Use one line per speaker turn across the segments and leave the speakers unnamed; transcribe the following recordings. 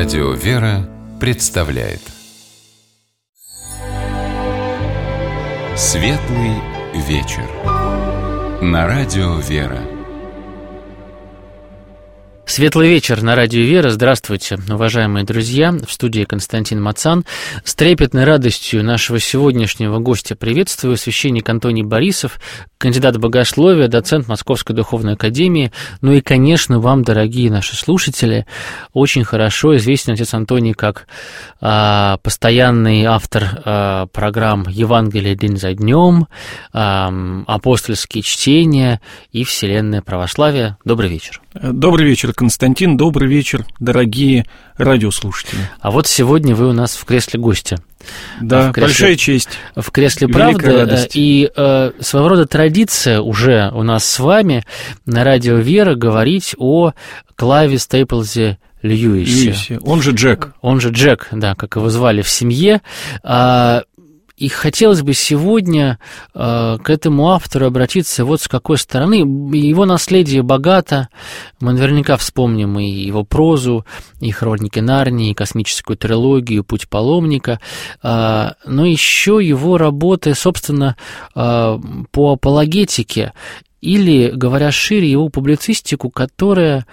Радио «Вера» представляет Светлый вечер на Радио «Вера».
Светлый вечер на Радио «Вера». Здравствуйте, уважаемые друзья. В студии Константин Мацан. С трепетной радостью нашего сегодняшнего гостя приветствую священник Антоний Борисов, кандидат богословия, доцент Московской Духовной Академии. Ну и, конечно, вам, дорогие наши слушатели, очень хорошо известен отец Антоний как постоянный автор программ «Евангелие день за днем», «Апостольские чтения» и «Вселенное православие». Добрый вечер.
Добрый вечер, Константин. Добрый вечер, дорогие радиослушатели.
А вот сегодня вы у нас в кресле гостя.
Да, большая честь.
В кресле правды. И своего рода традиция уже у нас с вами на Радио «Вера» говорить о Клаве Стейплзе Льюисе.
Он же Джек.
Он же Джек, да, как его звали в семье. И хотелось бы сегодня к этому автору обратиться вот с какой стороны. Его наследие богато. Мы наверняка вспомним и его прозу, и «Хроники Нарнии», и «Космическую трилогию», «Путь паломника». Но еще его работы, собственно, по апологетике, или, говоря шире, его публицистику, которая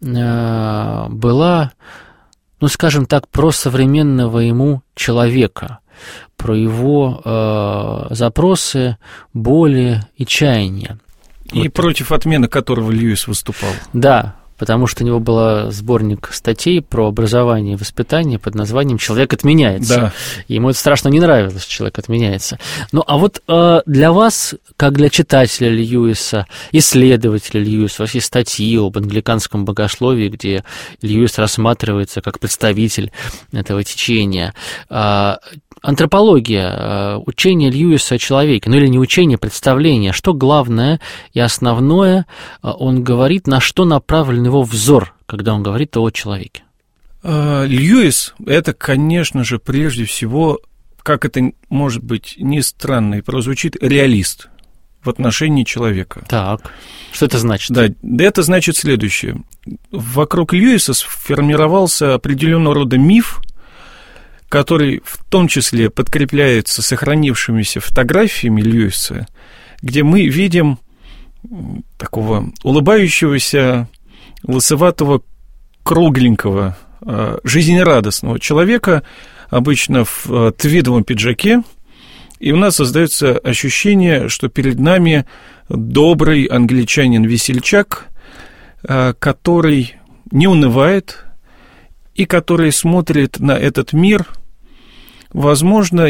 была, ну, скажем так, про современного ему человека, про его запросы, боли и чаяния.
И вот. Против отмены которого Льюис выступал. Да,
потому что у него был сборник статей про образование и воспитание под названием «Человек отменяется». Да. Ему это страшно не нравилось, «Человек отменяется». Ну, а вот для вас, как для читателя Льюиса, исследователя Льюиса, у вас есть статьи об англиканском богословии, где Льюис рассматривается как представитель этого течения. Антропология, учение Льюиса о человеке, ну или не учение, представление, что главное и основное он говорит, на что направлен его взор, когда он говорит о человеке?
Льюис – это, конечно же, прежде всего, как это может быть ни странно и прозвучит, реалист в отношении человека.
Так, что это значит?
Да, это значит следующее. Вокруг Льюиса сформировался определенного рода миф, который в том числе подкрепляется сохранившимися фотографиями Льюиса, где мы видим такого улыбающегося, лысоватого, кругленького, жизнерадостного человека, обычно в твидовом пиджаке, и у нас создается ощущение, что перед нами добрый англичанин-весельчак, который не унывает и который смотрит на этот мир, возможно,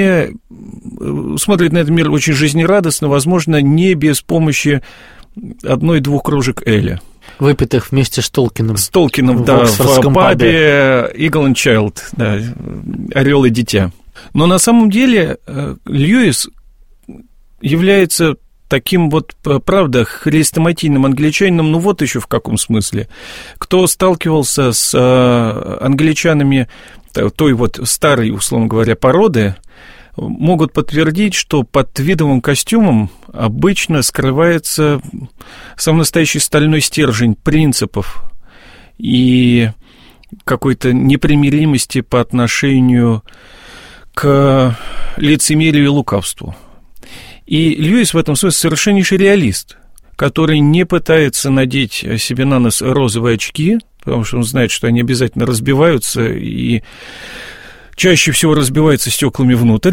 смотрит на этот мир очень жизнерадостно, возможно, не без помощи 1-2 кружек эля.
Выпитых вместе с Толкином.
С Толкином, да, в пабе Eagle and Child, да, «Орел и дитя». Но на самом деле Льюис является таким вот, правда, хрестоматийным англичанином, ну вот еще в каком смысле. Кто сталкивался с англичанами той вот старой, условно говоря, породы, могут подтвердить, что под твидовым костюмом обычно скрывается сам настоящий стальной стержень принципов и какой-то непримиримости по отношению к лицемерию и лукавству. И Льюис в этом смысле совершеннейший реалист, который не пытается надеть себе на нос розовые очки, потому что он знает, что они обязательно разбиваются и чаще всего разбиваются стеклами внутрь.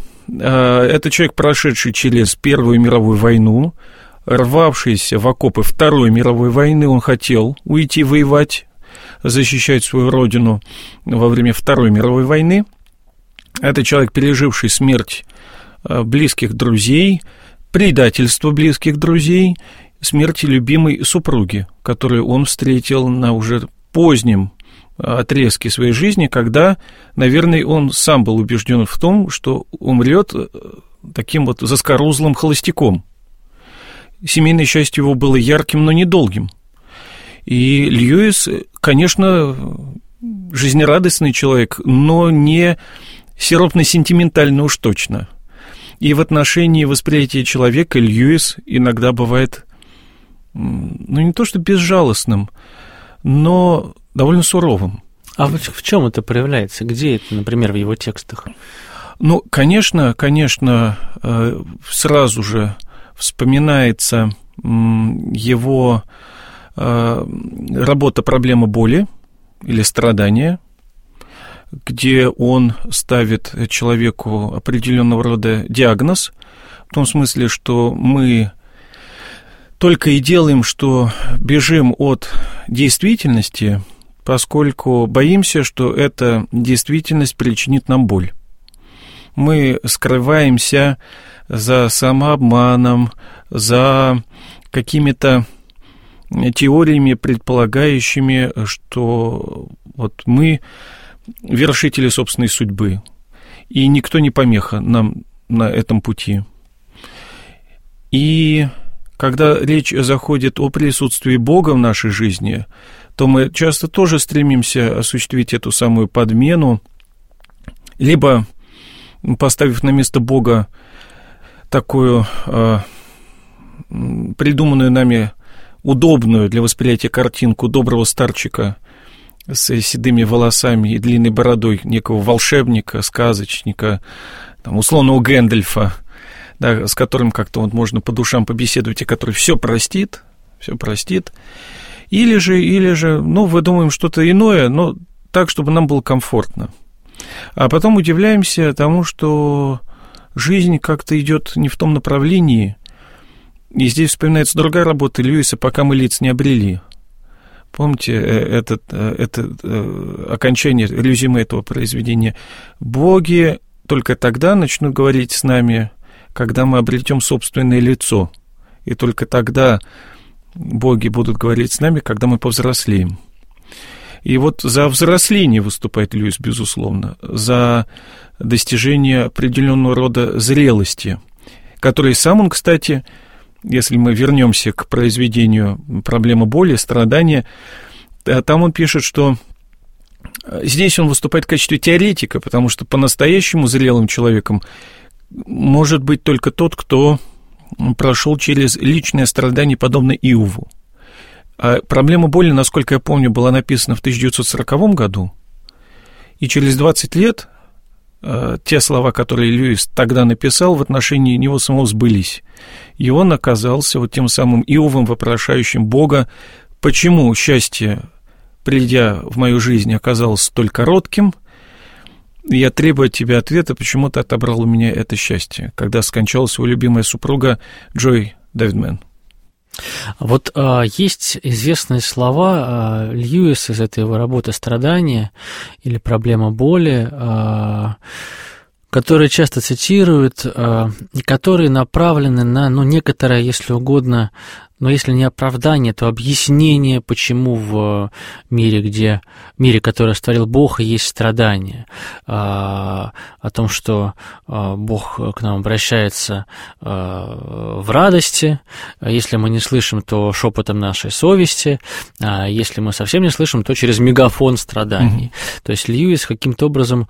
Это человек, прошедший через Первую мировую войну, рвавшийся в окопы Второй мировой войны. Он хотел уйти воевать, защищать свою родину во время Второй мировой войны. Это человек, переживший смерть близких друзей, предательство близких друзей, смерти любимой супруги, которую он встретил на уже позднем отрезке своей жизни, когда, наверное, он сам был убежден в том, что умрет таким вот заскорузлым холостяком. Семейное счастье его было ярким, но недолгим. И Льюис, конечно, жизнерадостный человек, но не сиропно-сентиментальный уж точно. И в отношении восприятия человека Льюис иногда бывает, ну, не то что безжалостным, но довольно суровым.
А в чем это проявляется? Где это, например, в его текстах?
Ну, конечно, сразу же вспоминается его работа «Проблема боли» или «Страдания», где он ставит человеку определенного рода диагноз, в том смысле, что мы только и делаем, что бежим от действительности, поскольку боимся, что эта действительность причинит нам боль. Мы скрываемся за самообманом, за какими-то теориями, предполагающими, что вот мы вершители собственной судьбы, и никто не помеха нам на этом пути. И когда речь заходит о присутствии Бога в нашей жизни, то мы часто тоже стремимся осуществить эту самую подмену, либо поставив на место Бога такую придуманную нами удобную для восприятия картинку доброго старчика с седыми волосами и длинной бородой, некого волшебника, сказочника, там, условного Гэндальфа, да, с которым как-то вот можно по душам побеседовать, и который все простит, или же, ну, выдумаем что-то иное, но так, чтобы нам было комфортно. А потом удивляемся тому, что жизнь как-то идет не в том направлении, и здесь вспоминается другая работа Льюиса «Пока мы лиц не обрели». Помните это окончание резюме этого произведения? Боги только тогда начнут говорить с нами, когда мы обретем собственное лицо. И только тогда боги будут говорить с нами, когда мы повзрослеем. И вот за взросление выступает Льюис, безусловно, за достижение определенного рода зрелости, который сам он, кстати, если мы вернемся к произведению «Проблема боли», «Страдания», там он пишет, что здесь он выступает в качестве теоретика, потому что по-настоящему зрелым человеком может быть только тот, кто прошел через личное страдание, подобно Иову. А «Проблема боли», насколько я помню, была написана в 1940 году, и через 20 лет те слова, которые Льюис тогда написал, в отношении него самого сбылись. И он оказался вот тем самым Иовом, вопрошающим Бога, почему счастье, придя в мою жизнь, оказалось столь коротким, и я требую от тебя ответа, почему ты отобрал у меня это счастье, когда скончалась его любимая супруга Джой Дэвидмен.
Вот есть известные слова Льюиса из этой его работы «Страдания» или «Проблема боли», которые часто цитируют, и которые направлены на, некоторое, если угодно, но если не оправдание, то объяснение, почему в мире, который створил Бог, есть страдания, о том, что Бог к нам обращается в радости, если мы не слышим, то шепотом нашей совести, а если мы совсем не слышим, то через мегафон страданий. То есть Льюис каким-то образом...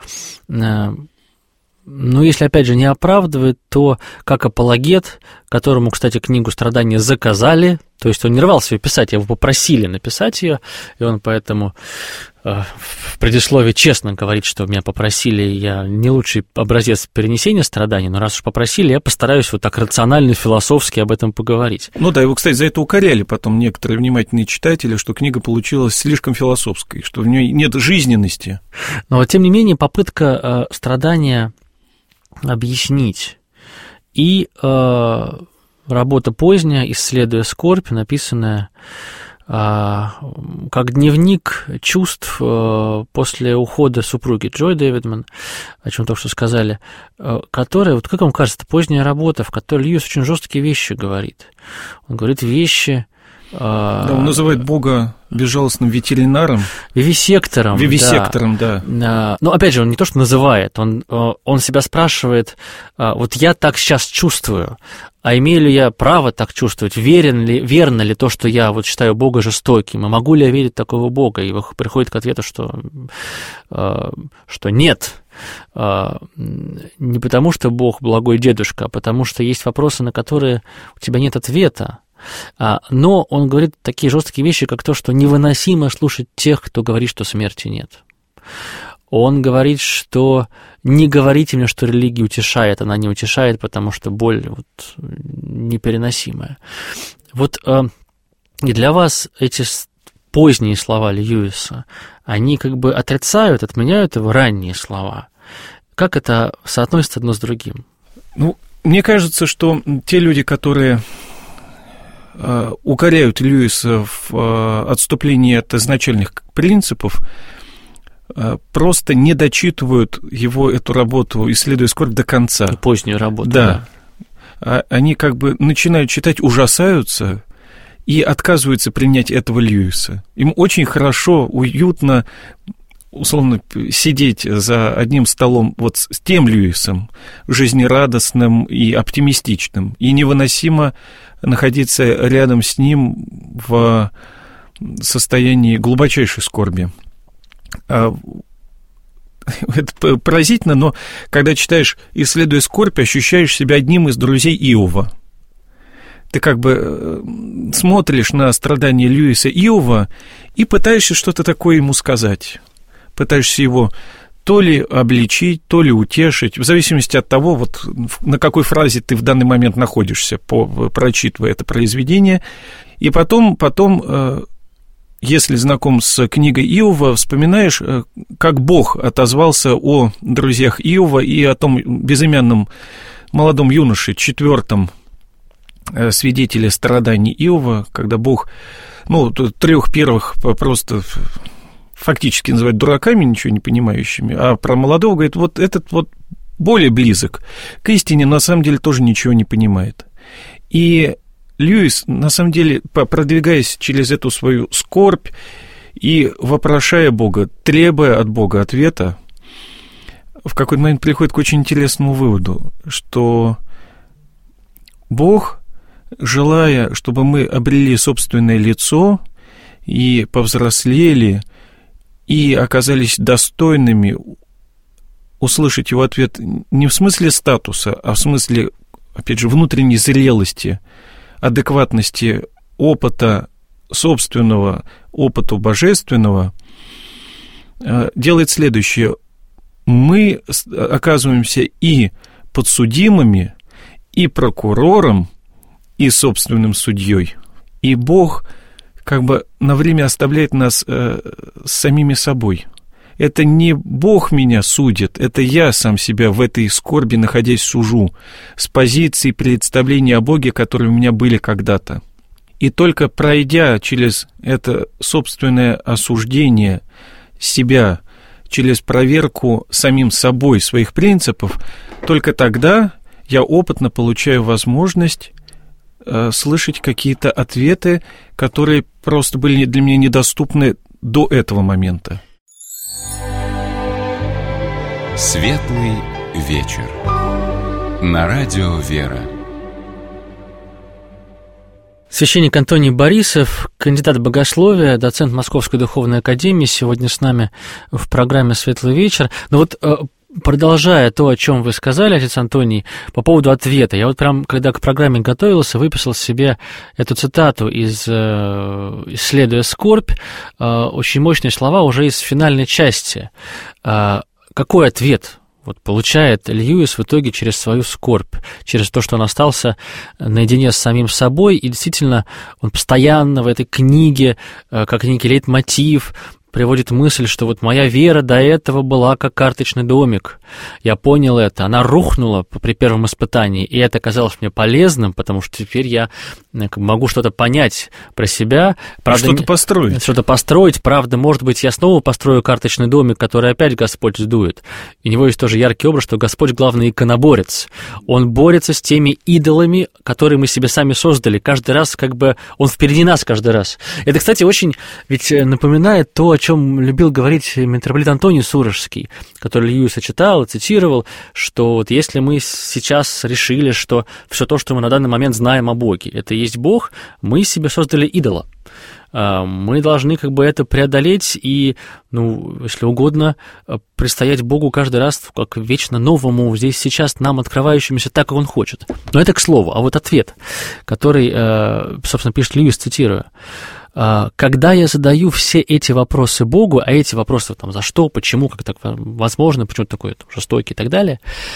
если, опять же, не оправдывает, то как апологет, которому, кстати, книгу «Страдания» заказали, то есть он не рвался ее писать, его попросили написать ее, и он поэтому в предисловии честно говорит, что меня попросили, я не лучший образец перенесения страданий, но раз уж попросили, я постараюсь вот так рационально, философски об этом поговорить.
Ну да, его, кстати, за это укоряли потом некоторые внимательные читатели, что книга получилась слишком философской, что в ней нет жизненности.
Но вот, тем не менее, попытка страдания объяснить и работа поздняя, «Исследуя скорбь», написанная как дневник чувств после ухода супруги Джой Дэвидмен, о чем только что сказали, которая, вот как вам кажется, поздняя работа, в которой Льюис очень жесткие вещи говорит. Он говорит вещи...
Да, он называет Бога безжалостным ветеринаром.
Вивисектором.
Вивисектором, да.
Но, опять же, он не то что называет, он себя спрашивает, вот я так сейчас чувствую, а имею ли я право так чувствовать, верно ли то, что я вот считаю Бога жестоким, и могу ли я верить в такого Бога? И приходит к ответу, что нет. Не потому, что Бог благой дедушка, а потому что есть вопросы, на которые у тебя нет ответа. Но он говорит такие жесткие вещи, как то, что невыносимо слушать тех, кто говорит, что смерти нет. Он говорит, что не говорите мне, что религия утешает, она не утешает, потому что боль вот непереносимая. Вот и для вас эти поздние слова Льюиса, они как бы отрицают, отменяют его ранние слова. Как это соотносится одно с другим?
Ну, мне кажется, что те люди, которые укоряют Льюиса в отступлении от изначальных принципов, просто не дочитывают его эту работу, исследуя скорбь, до конца.
Позднюю работу,
да. Они как бы начинают читать, ужасаются и отказываются принять этого Льюиса. Им очень хорошо, уютно, условно, сидеть за одним столом вот с тем Льюисом, жизнерадостным и оптимистичным, и невыносимо находиться рядом с ним в состоянии глубочайшей скорби. Это поразительно, но когда читаешь «Исследуя скорбь», ощущаешь себя одним из друзей Иова. Ты как бы смотришь на страдания Льюиса Иова и пытаешься что-то такое ему сказать. Пытаешься его то ли обличить, то ли утешить, в зависимости от того, вот, на какой фразе ты в данный момент находишься, прочитывая это произведение. И потом, если знаком с книгой Иова, вспоминаешь, как Бог отозвался о друзьях Иова и о том безымянном молодом юноше, четвертом свидетеле страданий Иова, когда Бог, трех первых просто фактически называет дураками, ничего не понимающими, а про молодого говорит, вот этот вот более близок к истине, на самом деле тоже ничего не понимает. И Льюис, на самом деле, продвигаясь через эту свою скорбь и вопрошая Бога, требуя от Бога ответа, в какой-то момент приходит к очень интересному выводу, что Бог, желая, чтобы мы обрели собственное лицо и повзрослели, и оказались достойными услышать его ответ не в смысле статуса, а в смысле, опять же, внутренней зрелости, адекватности опыта собственного, опыту божественного, делает следующее. Мы оказываемся и подсудимыми, и прокурором, и собственным судьей. И Бог как бы на время оставляет нас с самими собой. Это не Бог меня судит, это я сам себя в этой скорби, находясь, сужу, с позиции представления о Боге, которые у меня были когда-то. И только пройдя через это собственное осуждение себя, через проверку самим собой своих принципов, только тогда я опытно получаю возможность слышать какие-то ответы, которые просто были для меня недоступны до этого момента.
Светлый вечер. На радио «Вера».
Священник Антоний Борисов, кандидат богословия, доцент Московской духовной академии, сегодня с нами в программе «Светлый вечер». Но вот продолжая то, о чем вы сказали, отец Антоний, по поводу ответа, я вот прям, когда к программе готовился, выписал себе эту цитату из «Исследуя скорбь», очень мощные слова уже из финальной части. Какой ответ вот получает Льюис в итоге через свою скорбь, через то, что он остался наедине с самим собой, и действительно он постоянно в этой книге, как некий лейтмотив, приводит мысль, что вот моя вера до этого была как карточный домик. Я понял это, она рухнула при первом испытании, и это казалось мне полезным, потому что теперь я могу что-то понять про себя. Правда,
что-то построить.
Что-то построить. Правда, может быть, я снова построю карточный домик, который опять Господь сдует. И у него есть тоже яркий образ, что Господь главный иконоборец. Он борется с теми идолами, которые мы себе сами создали. Каждый раз как бы он впереди нас каждый раз. Это, кстати, очень ведь напоминает то, о чем любил говорить митрополит Антоний Сурожский, который Льюиса читал и цитировал, что вот если мы сейчас решили, что все то, что мы на данный момент знаем о Боге, это и есть Бог, мы себе создали идола. Мы должны как бы это преодолеть и, если угодно, предстоять Богу каждый раз как вечно новому, здесь сейчас нам открывающемуся так, как Он хочет. Но это к слову. А вот ответ, который, собственно, пишет Льюис, цитируя. когда я задаю все эти вопросы Богу, а эти вопросы там, за что, почему, как так возможно, почему такой жестокий и так далее,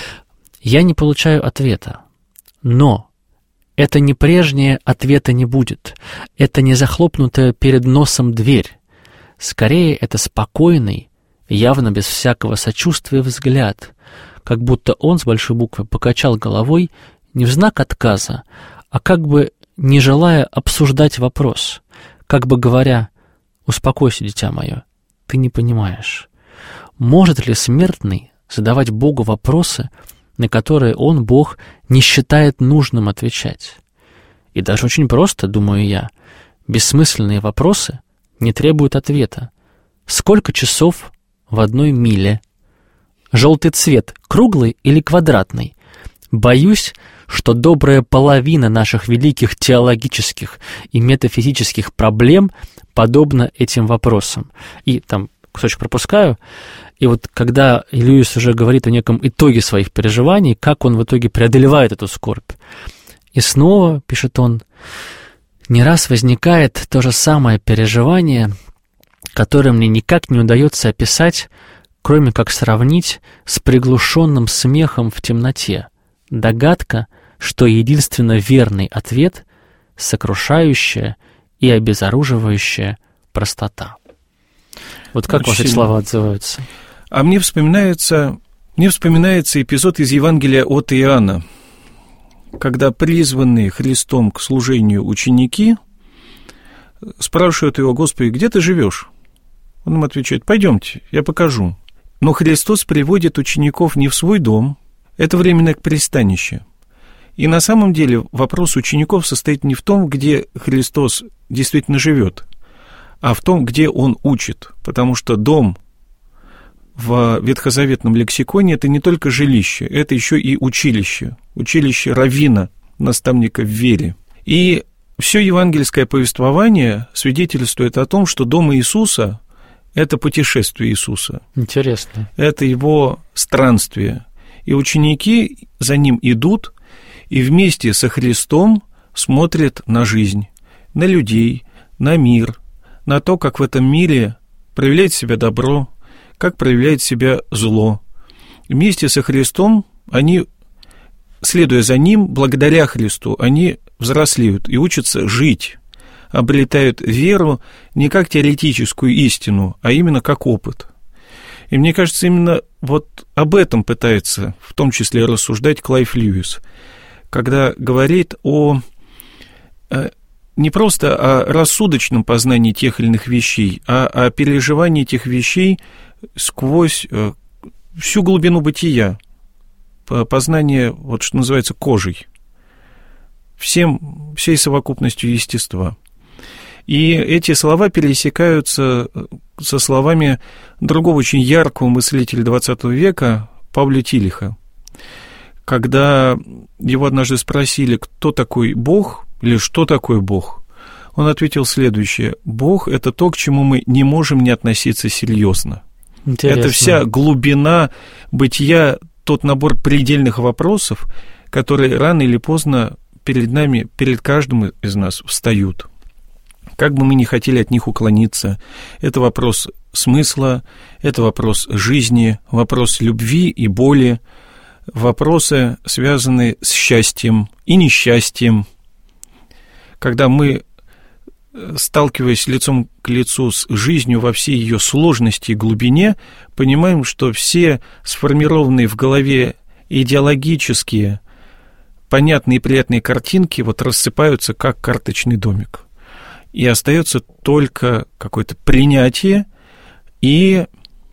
я не получаю ответа. Но это не прежнее ответа не будет. Это не захлопнутая перед носом дверь. Скорее, это спокойный, явно без всякого сочувствия взгляд, как будто он с большой буквы покачал головой не в знак отказа, а как бы не желая обсуждать вопрос, как бы говоря: «Успокойся, дитя мое, ты не понимаешь». Может ли смертный задавать Богу вопросы, на которые он, Бог, не считает нужным отвечать? И даже очень просто, думаю я, бессмысленные вопросы не требуют ответа. Сколько часов в одной миле? Желтый цвет круглый или квадратный? Боюсь, что добрая половина наших великих теологических и метафизических проблем подобна этим вопросам. И там кусочек пропускаю. И вот когда Льюис уже говорит о неком итоге своих переживаний, как он в итоге преодолевает эту скорбь. И снова, пишет он, не раз возникает то же самое переживание, которое мне никак не удается описать, кроме как сравнить с приглушенным смехом в темноте. Догадка, что единственно верный ответ — сокрушающая и обезоруживающая простота. Вот как ваши слова отзываются?
А мне вспоминается эпизод из Евангелия от Иоанна, когда призванные Христом к служению ученики спрашивают его: «Господи, где ты живешь?» Он им отвечает: «Пойдемте, я покажу». Но Христос приводит учеников не в свой дом, это временное пристанище. И на самом деле вопрос учеников состоит не в том, где Христос действительно живет, а в том, где Он учит. Потому что дом в ветхозаветном лексиконе — это не только жилище, это еще и училище, училище раввина, наставника в вере. И все евангельское повествование свидетельствует о том, что дом Иисуса — это путешествие Иисуса.
Интересно.
Это Его странствие. И ученики за Ним идут, и вместе со Христом смотрят на жизнь, на людей, на мир, на то, как в этом мире проявляет себя добро, как проявляет себя зло. Вместе со Христом они, следуя за Ним, благодаря Христу, они взрослеют и учатся жить, обретают веру не как теоретическую истину, а именно как опыт. И мне кажется, именно вот об этом пытается в том числе рассуждать Клайв Льюис, когда говорит не просто о рассудочном познании тех или иных вещей, а о переживании этих вещей сквозь всю глубину бытия, познание, вот что называется, кожей, всей совокупностью естества. И эти слова пересекаются со словами другого очень яркого мыслителя XX века Павля Тилиха, когда его однажды спросили, кто такой Бог или что такое Бог, он ответил следующее: Бог — это то, к чему мы не можем не относиться серьезно. Интересно. Это вся глубина бытия, тот набор предельных вопросов, которые рано или поздно перед нами, перед каждым из нас встают. Как бы мы ни хотели от них уклониться, это вопрос смысла, это вопрос жизни, вопрос любви и боли, вопросы, связанные с счастьем и несчастьем. Когда мы, сталкиваясь лицом к лицу с жизнью во всей ее сложности и глубине, понимаем, что все сформированные в голове идеологические, понятные и приятные картинки вот рассыпаются, как карточный домик. И остается только какое-то принятие и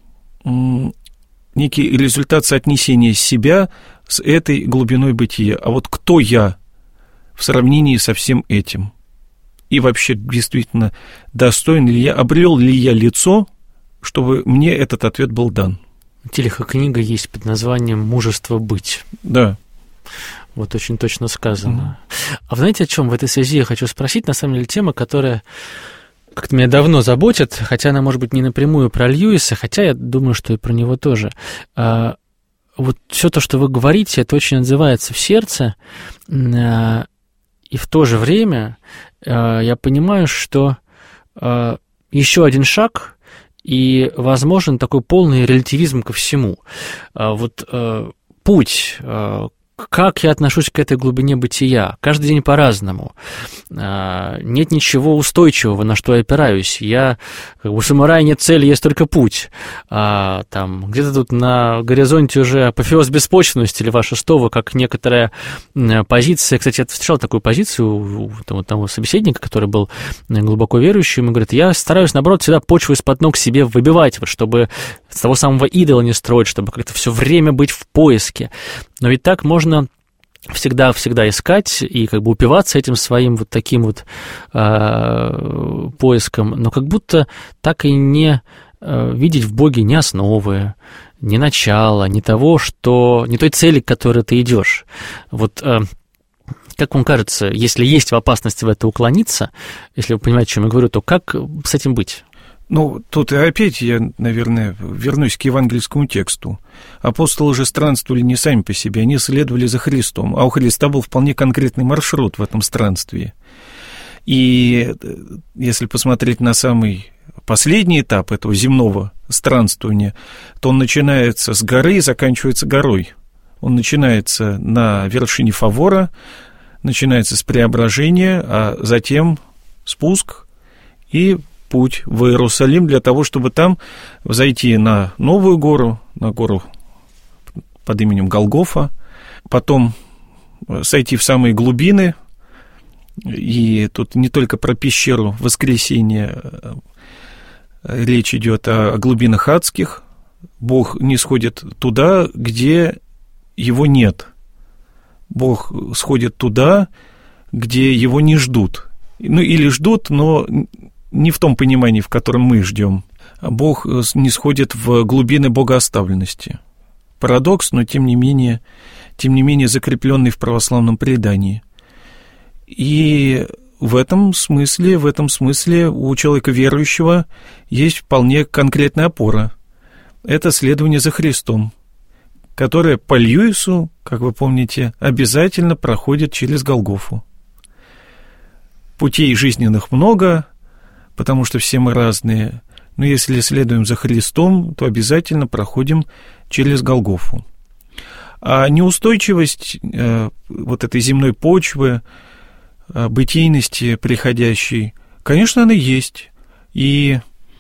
некий результат соотнесения себя с этой глубиной бытия. А вот кто я в сравнении со всем этим? И вообще, действительно, достоин ли я, обрел ли я лицо, чтобы мне этот ответ был дан?
У Тилиха книга есть под названием «Мужество быть».
Да.
Вот очень точно сказано. А вы знаете, о чем в этой связи я хочу спросить? На самом деле, тема, которая как-то меня давно заботит, хотя она, может быть, не напрямую про Льюиса, хотя я думаю, что и про него тоже. Вот все то, что вы говорите, это очень отзывается в сердце, и в то же время я понимаю, что еще один шаг, и возможен такой полный релятивизм ко всему. Вот путь, как я отношусь к этой глубине бытия? Каждый день по-разному. Нет ничего устойчивого, на что я опираюсь. Я, как бы, у самурая нет цели, есть только путь. Там, где-то тут на горизонте уже апофеоз беспочвенности Льва VI, как некоторая позиция. Кстати, я встречал такую позицию у того собеседника, который был глубоко верующим, и говорит, я стараюсь, наоборот, всегда почву из-под ног себе выбивать, вот, чтобы с того самого идола не строить, чтобы как-то все время быть в поиске. Но ведь так можно всегда искать и как бы упиваться этим своим вот таким вот поиском, но как будто так и не видеть в Боге ни основы, ни начала, ни того, ни той цели, к которой ты идешь. Вот как вам кажется, если есть опасность в это уклониться, если вы понимаете, о чем я говорю, то как с этим быть?
Ну, тут опять я, наверное, вернусь к евангельскому тексту. Апостолы же странствовали не сами по себе, они следовали за Христом, а у Христа был вполне конкретный маршрут в этом странстве. И если посмотреть на самый последний этап этого земного странствования, то он начинается с горы и заканчивается горой. Он начинается на вершине Фавора, начинается с преображения, а затем спуск и путь в Иерусалим для того, чтобы там взойти на новую гору, на гору под именем Голгофа, потом сойти в самые глубины, и тут не только про пещеру Воскресения речь идет, о глубинах адских. Бог не сходит туда, где его нет. Бог сходит туда, где его не ждут. Ну, или ждут, но не в том понимании, в котором мы ждем. Бог не сходит в глубины богооставленности. Парадокс, но тем не менее закрепленный в православном предании. И в этом смысле у человека верующего есть вполне конкретная опора. Это следование за Христом, которое по Льюису, как вы помните, обязательно проходит через Голгофу. Путей жизненных много, потому что все мы разные, но если следуем за Христом, то обязательно проходим через Голгофу. А неустойчивость вот этой земной почвы, бытийности приходящей, конечно, она есть. И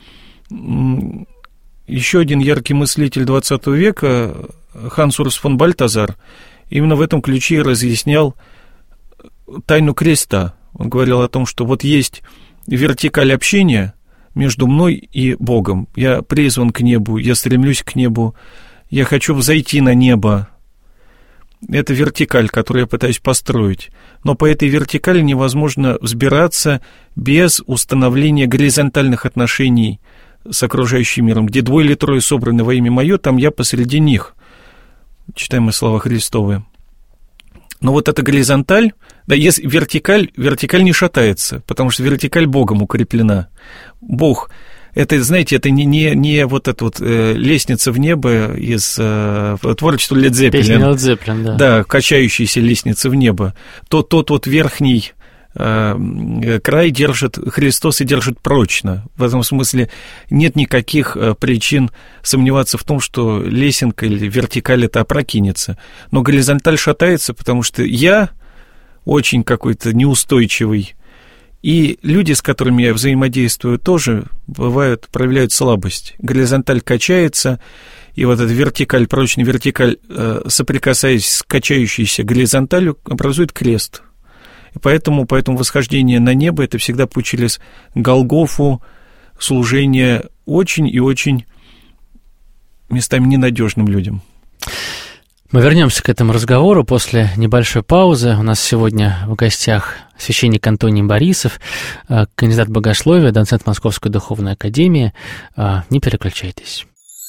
еще один яркий мыслитель XX века, Ханс Урс фон Бальтазар, именно в этом ключе разъяснял тайну креста. Он говорил о том, что вот есть вертикаль общения между мной и Богом. Я призван к небу, я стремлюсь к небу, я хочу взойти на небо. Это вертикаль, которую я пытаюсь построить. Но по этой вертикали невозможно взбираться без установления горизонтальных отношений с окружающим миром, где двое или трое собраны во имя мое, там я посреди них. Читаем мы слова Христовы. Но вот эта горизонталь, да, если вертикаль не шатается, потому что вертикаль Богом укреплена. Бог, это, знаете, это не вот эта вот лестница в небо из творчества Led Zeppelin.
Песня Led Zeppelin, да.
Да, качающаяся лестница в небо. Тот вот верхний край держит Христос и держит прочно. В этом смысле нет никаких причин сомневаться в том, что лесенка или вертикаль это опрокинется. Но горизонталь шатается, потому что я очень какой-то неустойчивый. И люди, с которыми я взаимодействую, тоже проявляют слабость. Горизонталь качается, и вот эта вертикаль, прочная вертикаль, соприкасаясь с качающейся горизонталью, образует крест. И поэтому восхождение на небо – это всегда путь через Голгофу, служение очень и очень местами ненадежным людям.
Мы вернемся к этому разговору после небольшой паузы. У нас сегодня в гостях священник Антоний Борисов, кандидат богословия, доцент Московской духовной академии. Не переключайтесь.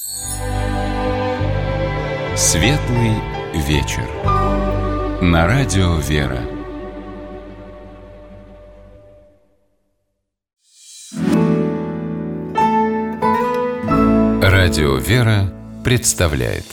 Светлый вечер. На радио «Вера». Радио «Вера» представляет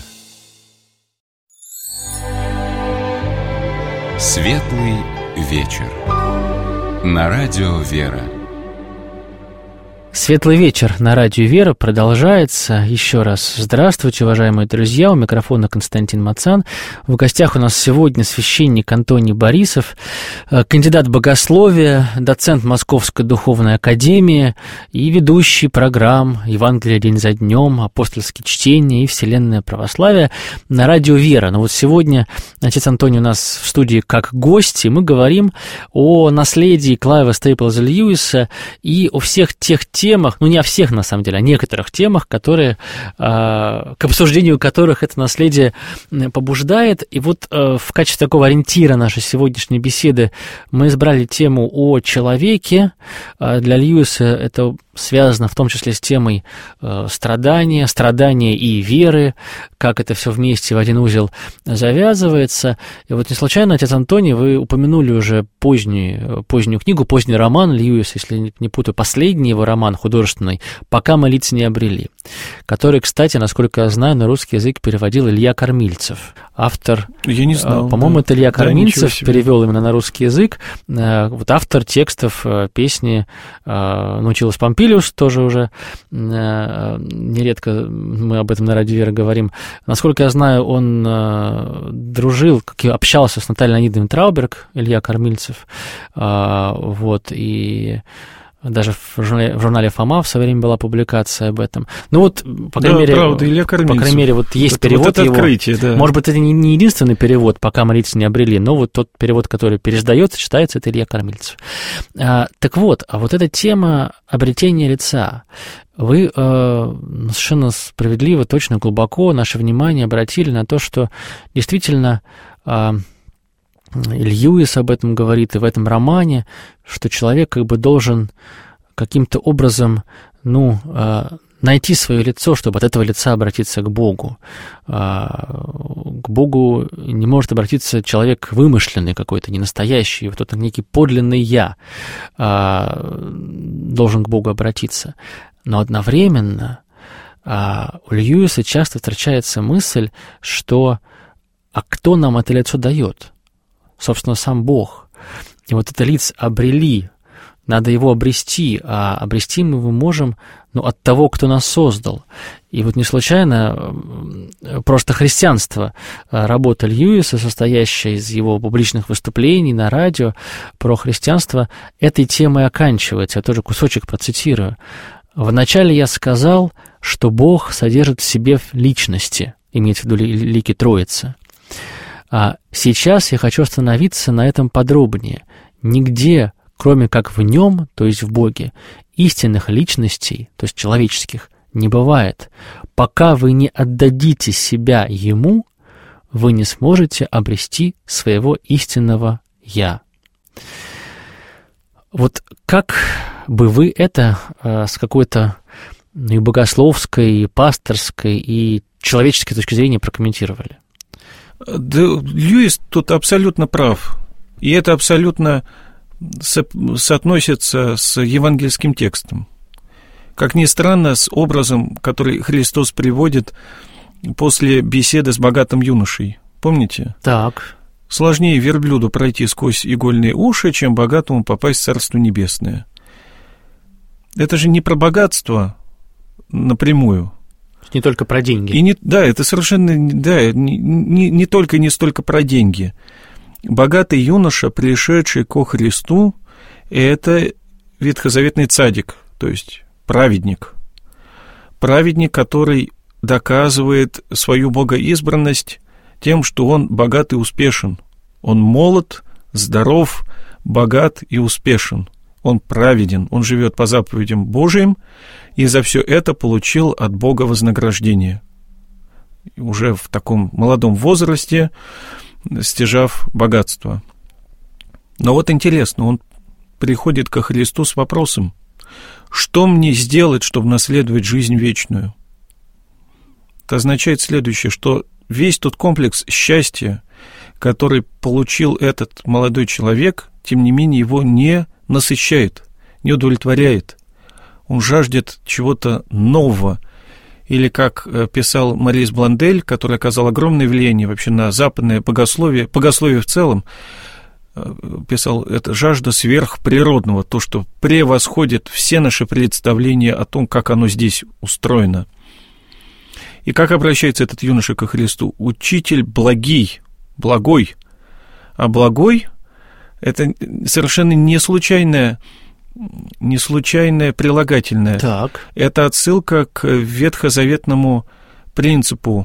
Светлый вечер. На радио «Вера».
Светлый вечер на радио «Вера» продолжается. Еще раз здравствуйте, уважаемые друзья. У микрофона Константин Мацан. В гостях у нас сегодня священник Антоний Борисов, кандидат богословия, доцент Московской духовной академии и ведущий программ «Евангелие день за днем», «Апостольские чтения» и «Вселенное православие» на радио «Вера». Но вот сегодня отец Антоний у нас в студии как гость, и мы говорим о наследии Клайва Стейплза Льюиса и о всех тех темах, ну не о всех на самом деле, о некоторых темах, которые, к обсуждению которых это наследие побуждает. И вот в качестве такого ориентира нашей сегодняшней беседы мы избрали тему о человеке. Для Льюиса это связано в том числе с темой страдания и веры, как это все вместе в один узел завязывается. И вот не случайно, отец Антоний, вы упомянули уже позднюю книгу, поздний роман Льюиса, если не путаю, последний его роман художественный «Пока мы лиц не обрели», который, кстати, насколько я знаю, на русский язык переводил Илья Кормильцев. Автор,
я не знал,
по-моему,
да.
Это Илья Кормильцев перевел именно на русский язык. Вот автор текстов песни Наутилус Помпилиус, тоже уже нередко мы об этом на радио «Вера» говорим. Насколько я знаю, он дружил, общался с Натальей Леонидовной Трауберг, Илья Кормильцев, вот, и даже в журнале «Фома» в свое время была публикация об этом. Ну вот, по крайней мере,
правда, Илья Кормильцев.
По крайней мере, вот есть
это,
перевод
вот это
его.
Открытие, да.
Может быть, это не единственный перевод, «Пока мы лиц не обрели», но вот тот перевод, который пересдается, читается, это Илья Кормильцев. Так вот, а вот эта тема обретения лица. Вы совершенно справедливо, точно, глубоко наше внимание обратили на то, что действительно Льюис об этом говорит и в этом романе, что человек как бы должен каким-то образом, найти свое лицо, чтобы от этого лица обратиться к Богу. К Богу не может обратиться человек вымышленный какой-то, не настоящий, вот этот некий подлинный «я» должен к Богу обратиться. Но одновременно у Льюиса часто встречается мысль, что «а кто нам это лицо дает?» Собственно, сам Бог. И вот это лицо обрели, надо его обрести, а обрести мы его можем от того, кто нас создал. И вот не случайно просто христианство, работа Льюиса, состоящая из его публичных выступлений на радио про христианство, этой темой оканчивается. Я тоже кусочек процитирую. «Вначале я сказал, что Бог содержит в себе личности», имеется в виду лики Троицы. А сейчас я хочу остановиться на этом подробнее. Нигде, кроме как в нем, то есть в Боге, истинных личностей, то есть человеческих, не бывает. Пока вы не отдадите себя Ему, вы не сможете обрести своего истинного «Я». Вот как бы вы это с какой-то и богословской, и пасторской, и человеческой точки зрения прокомментировали?
Да, Льюис тут абсолютно прав, и это абсолютно соотносится с евангельским текстом. Как ни странно, с образом, который Христос приводит после беседы с богатым юношей. Помните?
Так.
«Сложнее верблюду пройти сквозь игольные уши, чем богатому попасть в Царство Небесное». Это же не про богатство напрямую.
Не только про деньги.
Это совершенно, не только и не столько про деньги. Богатый юноша, пришедший ко Христу, это ветхозаветный цадик, то есть праведник. Праведник, который доказывает свою богоизбранность тем, что он богат и успешен. Он молод, здоров, богат и успешен. Он праведен, он живет по заповедям Божиим, и за все это получил от Бога вознаграждение. Уже в таком молодом возрасте, стяжав богатство. Но вот интересно, он приходит ко Христу с вопросом: что мне сделать, чтобы наследовать жизнь вечную? Это означает следующее, что весь тот комплекс счастья, который получил этот молодой человек, тем не менее его не насыщает, не удовлетворяет. Он жаждет чего-то нового. Или, как писал Морис Бландель, который оказал огромное влияние вообще на западное богословие в целом, писал, это жажда сверхприродного, то, что превосходит все наши представления о том, как оно здесь устроено. И как обращается этот юноша ко Христу? Учитель благой. А благой – это совершенно не случайное прилагательное.
Так.
Это отсылка к ветхозаветному принципу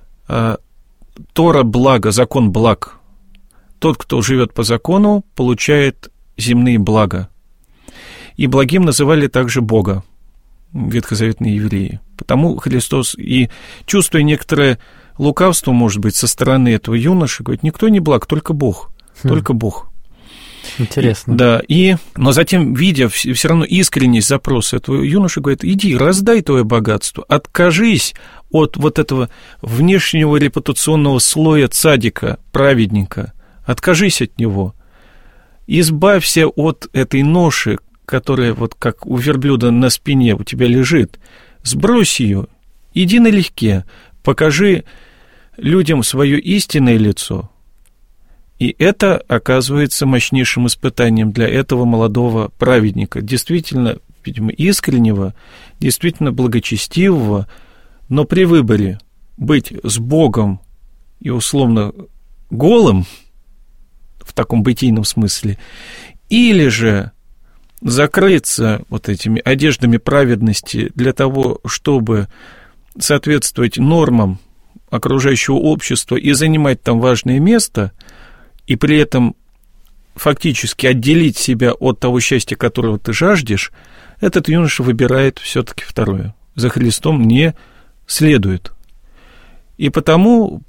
Тора благо, закон благ. Тот, кто живет по закону, получает земные блага. И благим называли также Бога, ветхозаветные евреи. Потому Христос, и чувствуя некоторое лукавство, может быть, со стороны этого юноши, говорит, никто не благ, только Бог, только Бог.
Интересно.
Но затем, видя все равно искренность запроса этого юноши, говорит, иди, раздай твое богатство, откажись от вот этого внешнего репутационного слоя цадика, праведника, откажись от него, избавься от этой ноши, которая вот как у верблюда на спине у тебя лежит, сбрось ее, иди налегке, покажи людям свое истинное лицо. И это оказывается мощнейшим испытанием для этого молодого праведника, действительно, видимо, искреннего, действительно благочестивого, но при выборе быть с Богом и условно голым, в таком бытийном смысле, или же закрыться вот этими одеждами праведности для того, чтобы соответствовать нормам окружающего общества и занимать там важное место, и при этом фактически отделить себя от того счастья, которого ты жаждешь, этот юноша выбирает все-таки второе. За Христом не следует. И потому,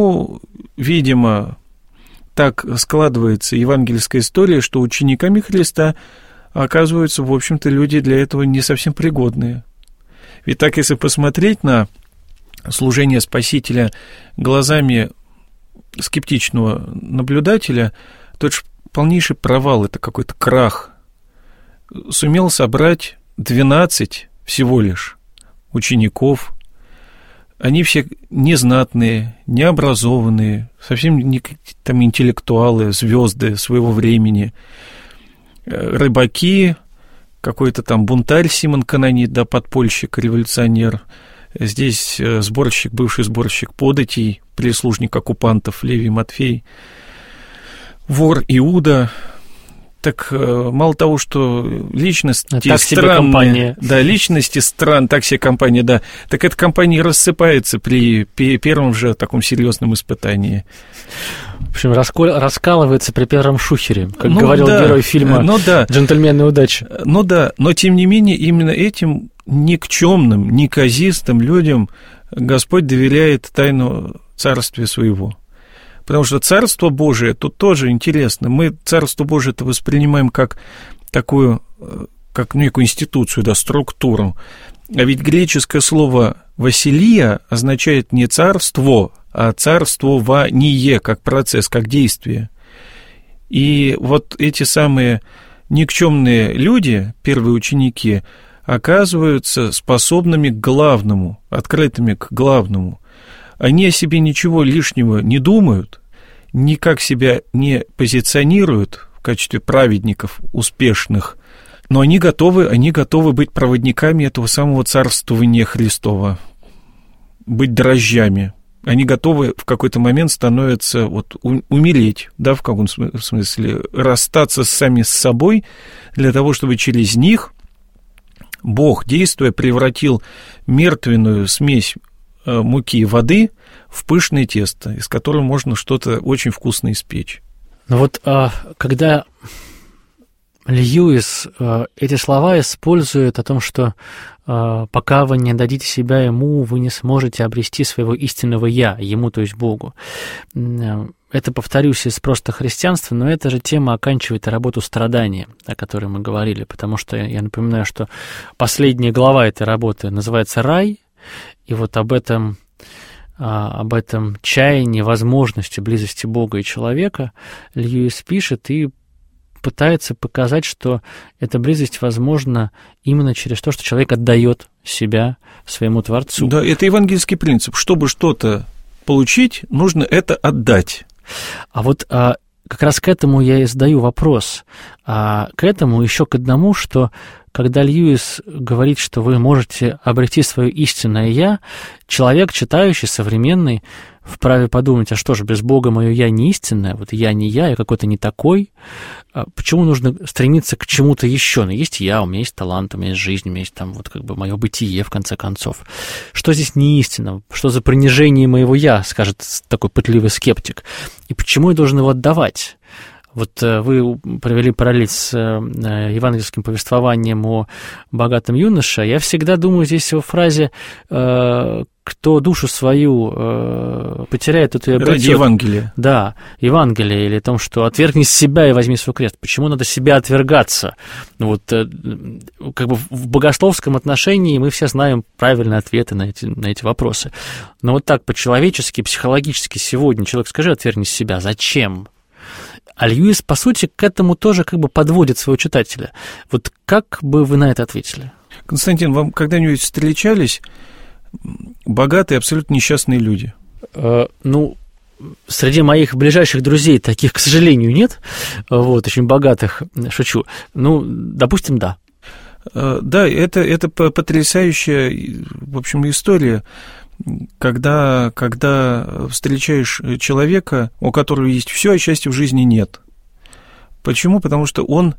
видимо, так складывается евангельская история, что учениками Христа оказываются, в общем-то, люди для этого не совсем пригодные. Ведь так, если посмотреть на служение Спасителя глазами скептичного наблюдателя, то это полнейший провал, это какой-то крах. Сумел собрать 12 всего лишь учеников. Они все незнатные, необразованные, совсем не там интеллектуалы, звезды своего времени, рыбаки, какой-то там бунтарь Симон Канонит, да, подпольщик, революционер, здесь бывший сборщик податей, прислужник оккупантов Левий Матфей, вор Иуда. Так мало того, что личности странные, да, личности стран, так себе компания, да, так эта компания рассыпается при первом же таком серьезном испытании.
В общем, раскалывается при первом шухере, как говорил герой фильма «Джентльмены удачи».
Ну да, но тем не менее именно этим никчемным, неказистым людям Господь доверяет тайну царствия своего. Потому что Царство Божие, тут тоже интересно, мы Царство Божие это воспринимаем как такую, как некую институцию, да, структуру. А ведь греческое слово «василия» означает не царство, а царствование, как процесс, как действие. И вот эти самые никчемные люди, первые ученики, оказываются способными к главному, открытыми к главному. Они о себе ничего лишнего не думают, никак себя не позиционируют в качестве праведников успешных, но они готовы быть проводниками этого самого царствования Христова, быть дрожжами. Они готовы в какой-то момент становятся умереть, да, в каком смысле, расстаться сами с собой для того, чтобы через них Бог, действуя, превратил мертвенную смесь муки и воды в пышное тесто, из которого можно что-то очень вкусное испечь.
Но вот когда Льюис эти слова использует о том, что пока вы не дадите себя ему, вы не сможете обрести своего истинного «я», ему, то есть Богу. Это, повторюсь, из просто христианства, но эта же тема оканчивает работу страдания, о которой мы говорили, потому что я напоминаю, что последняя глава этой работы называется «Рай», и вот об этом чаянии, возможности близости Бога и человека Льюис пишет и пытается показать, что эта близость возможна именно через то, что человек отдает себя своему Творцу.
Да, это евангельский принцип. Чтобы что-то получить, нужно это отдать.
А вот как раз к этому я и задаю вопрос. А к этому еще к одному, что когда Льюис говорит, что вы можете обрести свое истинное «я», человек, читающий, современный, вправе подумать, а что же, без Бога мое «я» не истинное, вот «я» не «я», я какой-то не такой. Почему нужно стремиться к чему-то еще? Ну, есть я, у меня есть талант, у меня есть жизнь, у меня есть там вот как бы мое бытие, в конце концов. Что здесь не истинно? Что за принижение моего «я», скажет такой пытливый скептик? И почему я должен его отдавать? Вот вы провели параллель с евангельским повествованием о богатом юноше. Я всегда думаю здесь о фразе «кто душу свою потеряет, тот ее обретет».
Ради Евангелия.
Да, Евангелие, или о том, что «отвергни себя и возьми свой крест». Почему надо себя отвергаться? Вот как бы в богословском отношении мы все знаем правильные ответы на эти вопросы. Но вот так по-человечески, психологически сегодня человек, скажи, отвергни себя. Зачем? А Льюис, по сути, к этому тоже как бы подводит своего читателя. Вот как бы вы на это ответили?
Константин, вам когда-нибудь встречались богатые, абсолютно несчастные люди?
Ну, среди моих ближайших друзей таких, к сожалению, нет. Вот, очень богатых, шучу. Ну, допустим, да.
Да, это потрясающая, в общем, история. Когда встречаешь человека, у которого есть все, а счастья в жизни нет. Почему? Потому что он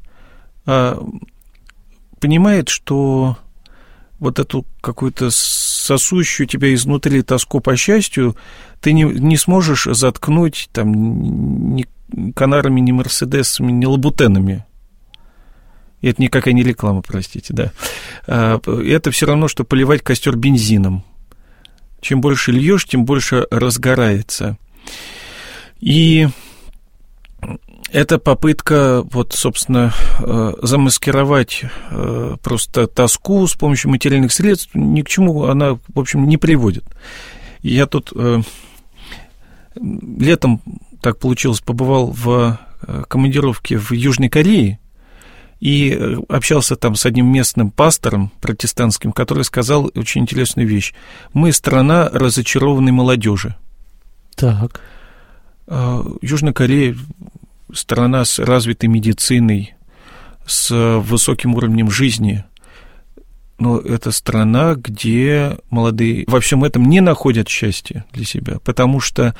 понимает, что вот эту какую-то сосущую тебя изнутри тоску по счастью ты не сможешь заткнуть там ни Канарами, ни Мерседесами, ни Лабутенами. И это никакая не реклама, простите, да. Это все равно, что поливать костер бензином. Чем больше льешь, тем больше разгорается. И это попытка, вот, собственно, замаскировать просто тоску с помощью материальных средств, ни к чему она, в общем, не приводит. Я тут летом, так получилось, побывал в командировке в Южной Корее, и общался там с одним местным пастором протестантским, который сказал очень интересную вещь. Мы страна разочарованной молодежи.
Так.
Южная Корея страна с развитой медициной, с высоким уровнем жизни. Но это страна, где молодые во всем этом не находят счастья для себя, потому что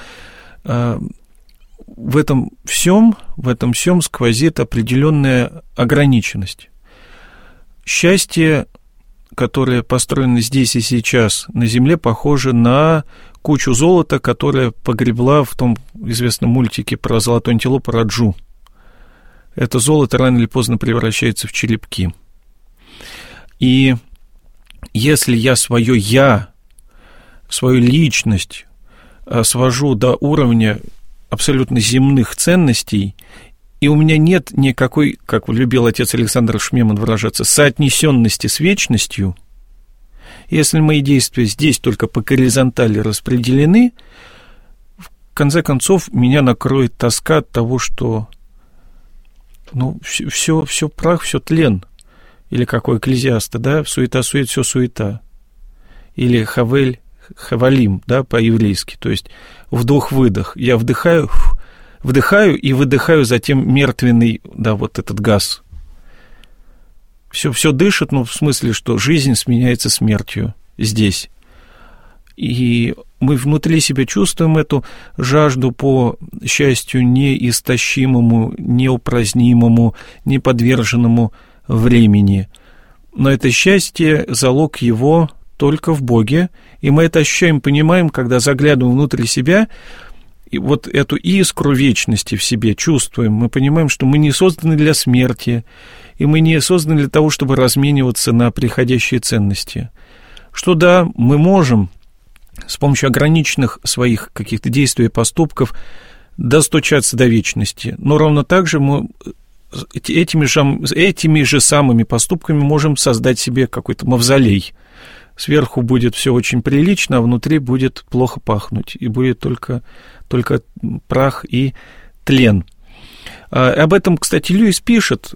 в этом всем сквозит определенная ограниченность. Счастье, которое построено здесь и сейчас на земле, похоже на кучу золота, которая погребла в том известном мультике про золотую антилопу Раджу. Это золото рано или поздно превращается в черепки. И если я свое «я», свою личность свожу до уровня абсолютно земных ценностей, и у меня нет никакой, как любил отец Александр Шмеман выражаться, соотнесенности с вечностью, если мои действия здесь только по горизонтали распределены, в конце концов меня накроет тоска от того, что все прах, все тлен, или как у Экклезиаста, да, суета-сует, все суета, или хавалим, да, по-еврейски, то есть вдох-выдох. Я вдыхаю и выдыхаю затем мертвенный, да, вот этот газ. Все дышит, в смысле, что жизнь сменяется смертью здесь. И мы внутри себя чувствуем эту жажду по счастью неистощимому, неупразднимому, неподверженному времени. Но это счастье, залог его только в Боге, и мы это ощущаем, понимаем, когда заглядываем внутрь себя, и вот эту искру вечности в себе чувствуем, мы понимаем, что мы не созданы для смерти, и мы не созданы для того, чтобы размениваться на приходящие ценности. Что да, мы можем с помощью ограниченных своих каких-то действий и поступков достучаться до вечности, но ровно так же мы этими же самыми поступками можем создать себе какой-то мавзолей. Сверху будет все очень прилично, а внутри будет плохо пахнуть, и будет только прах и тлен. Об этом, кстати, Льюис пишет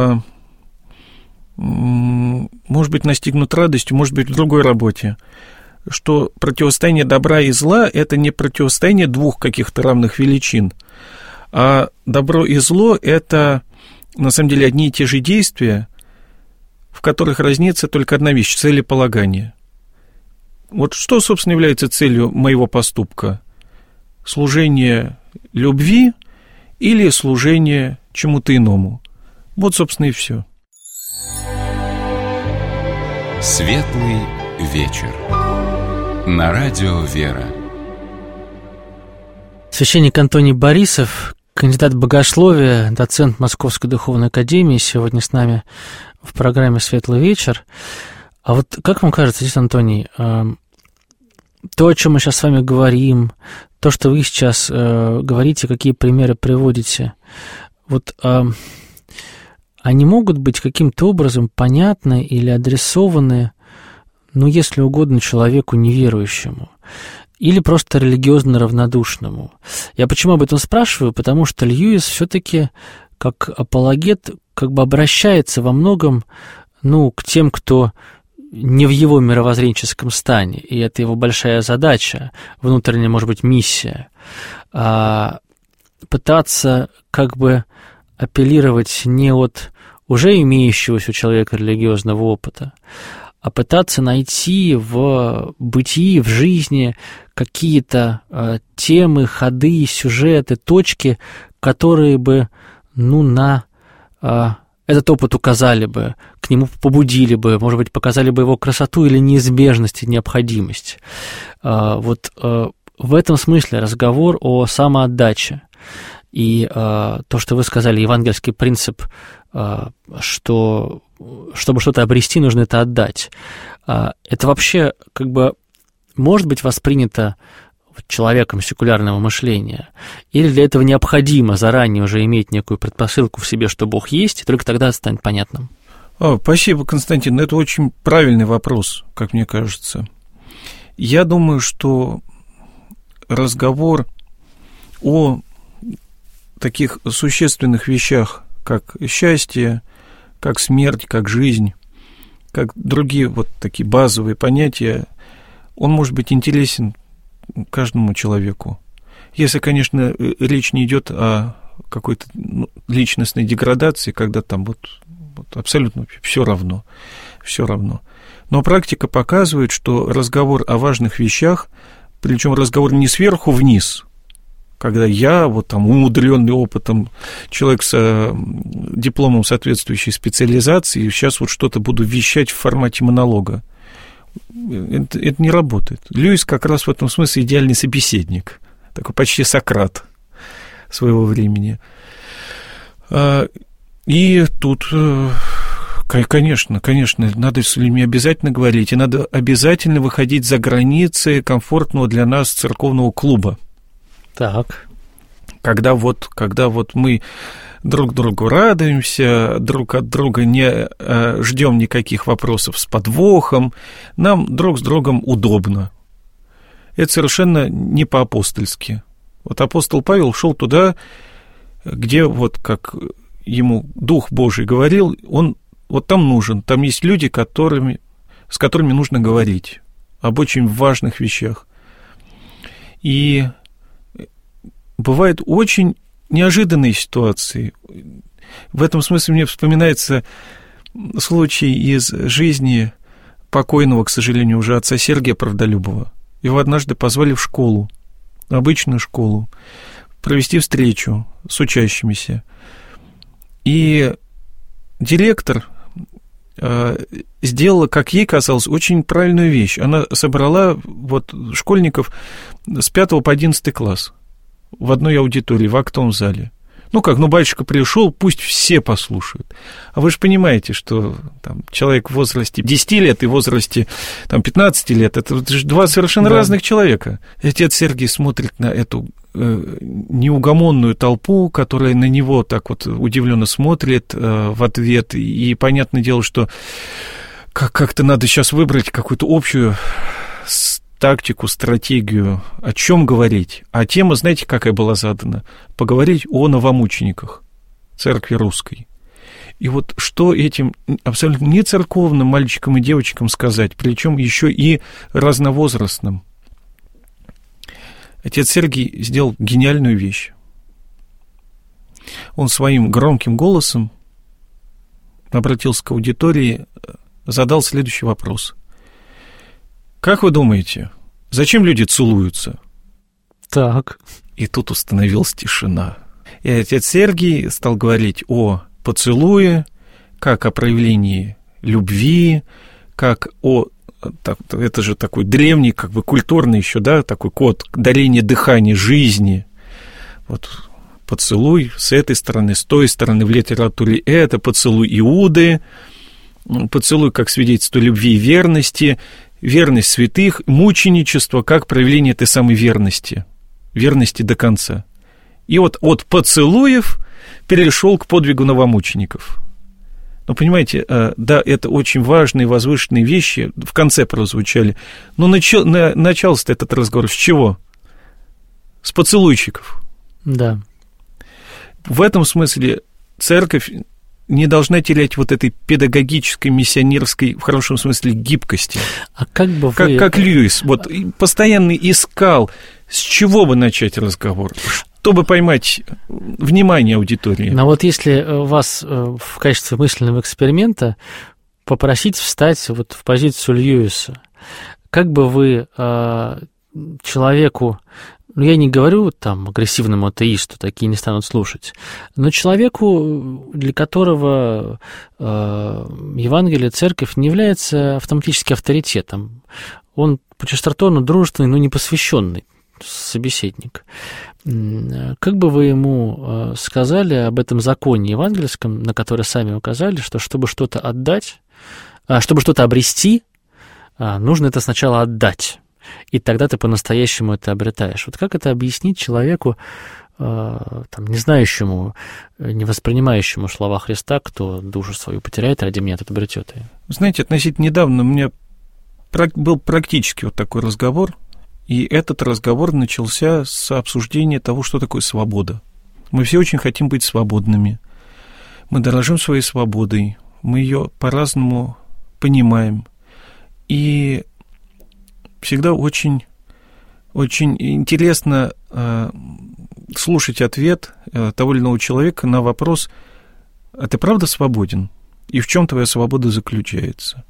может быть, «Настигнут радостью», может быть, в другой работе, что противостояние добра и зла – это не противостояние двух каких-то равных величин, А добро и зло – это, на самом деле, одни и те же действия, в которых разнится только одна вещь – целеполагание. Вот что, собственно, является целью моего поступка? Служение любви или служение чему-то иному? Вот, собственно, и все.
Светлый вечер. На радио «Вера».
Священник Антоний Борисов, кандидат богословия, доцент Московской духовной академии, сегодня с нами в программе «Светлый вечер». А вот как вам кажется, отец Антоний, то, о чем мы сейчас с вами говорим, то, что вы сейчас говорите, какие примеры приводите, вот они могут быть каким-то образом понятны или адресованы, ну, если угодно, человеку неверующему, или просто религиозно равнодушному. Я почему об этом спрашиваю? Потому что Льюис все-таки как апологет как бы обращается во многом, ну, к тем, кто не в его мировоззренческом стане, и это его большая задача, внутренняя, может быть, миссия, пытаться как бы апеллировать не от уже имеющегося у человека религиозного опыта, а пытаться найти в бытии, в жизни какие-то темы, ходы, сюжеты, точки, которые бы, ну, на этот опыт указали бы, к нему побудили бы, может быть, показали бы его красоту или неизбежность, необходимость. Вот в этом смысле разговор о самоотдаче. И то, что вы сказали, евангельский принцип, что чтобы что-то обрести, нужно это отдать. Это вообще как бы может быть воспринято человеком секулярного мышления? Или для этого необходимо заранее уже иметь некую предпосылку в себе, что Бог есть, и только тогда это станет понятным?
Спасибо, Константин. Это очень правильный вопрос, как мне кажется. Я думаю, что разговор о таких существенных вещах, как счастье, как смерть, как жизнь, как другие вот такие базовые понятия, он может быть интересен каждому человеку. Если, конечно, речь не идет о какой-то личностной деградации, когда там вот абсолютно все равно. Но практика показывает, что разговор о важных вещах, причем разговор не сверху вниз, когда я, вот там, умудренный опытом, человек с дипломом соответствующей специализации, сейчас вот что-то буду вещать в формате монолога. Это не работает. Льюис как раз в этом смысле идеальный собеседник, такой почти Сократ своего времени. И тут, конечно, надо с людьми обязательно говорить, и надо обязательно выходить за границы комфортного для нас церковного клуба.
Так.
Когда вот мы друг другу радуемся, друг от друга не ждем никаких вопросов с подвохом, нам друг с другом удобно. Это совершенно не по-апостольски. Вот апостол Павел шел туда, где вот как ему Дух Божий говорил, он вот там нужен, там есть люди, с которыми нужно говорить об очень важных вещах. И бывают очень неожиданные ситуации. В этом смысле мне вспоминается случай из жизни покойного, к сожалению, уже отца Сергия Правдолюбова. Его однажды позвали в школу, обычную школу, провести встречу с учащимися. И директор сделала, как ей казалось, очень правильную вещь. Она собрала вот школьников с 5 по 11 класс в одной аудитории, в актовом зале. Батюшка пришел, пусть все послушают. А вы же понимаете, что там, человек в возрасте 10 лет и в возрасте там, 15 лет, это же два совершенно разных человека. И отец Сергий смотрит на эту неугомонную толпу, которая на него так вот удивленно смотрит в ответ. И понятное дело, что как-то надо сейчас выбрать какую-то общую тактику, стратегию, о чем говорить. А тема, знаете, какая была задана? Поговорить о новомучениках церкви русской. И вот что этим абсолютно не церковным мальчикам и девочкам сказать, причем еще и разновозрастным. Отец Сергий сделал гениальную вещь. он своим громким голосом обратился к аудитории, задал следующий вопрос. Как вы думаете, зачем люди целуются?
Так.
И тут установилась тишина. И отец Сергий стал говорить о поцелуе, как о проявлении любви, как о... Это же такой древний, как бы культурный еще, да, такой код дарения дыхания жизни. Вот поцелуй с этой стороны, с той стороны в литературе это, поцелуй Иуды, поцелуй как свидетельство любви и верности, верность святых, мученичество как проявление этой самой верности до конца. И вот от поцелуев перешел к подвигу новомучеников. Ну, понимаете, да, это очень важные, возвышенные вещи в конце прозвучали. Но начался этот разговор с чего? С поцелуйчиков.
Да.
В этом смысле церковь не должна терять вот этой педагогической, миссионерской, в хорошем смысле, гибкости.
А как бы вы...
Как Льюис, вот постоянно искал, с чего бы начать разговор, чтобы поймать внимание аудитории.
Но вот если вас в качестве мысленного эксперимента попросить встать вот в позицию Льюиса, как бы вы человеку, ну, я не говорю там агрессивному атеисту, такие не станут слушать, но человеку, для которого Евангелие, церковь не является автоматически авторитетом, он по Честертону дружественный, но не посвященный собеседник. Как бы вы ему сказали об этом законе евангельском, на который сами указали, что чтобы что-то отдать, чтобы что-то обрести, нужно это сначала отдать, и тогда ты по-настоящему это обретаешь. Вот как это объяснить человеку, там, не знающему, не воспринимающему слова Христа, кто душу свою потеряет, ради меня тут обретет ее?
Знаете, относительно недавно у меня был практически вот такой разговор, и этот разговор начался с обсуждения того, что такое свобода. Мы все очень хотим быть свободными. Мы дорожим своей свободой, мы ее по-разному понимаем. И всегда очень, очень интересно слушать ответ того или иного человека на вопрос: а ты правда свободен? И в чем твоя свобода заключается?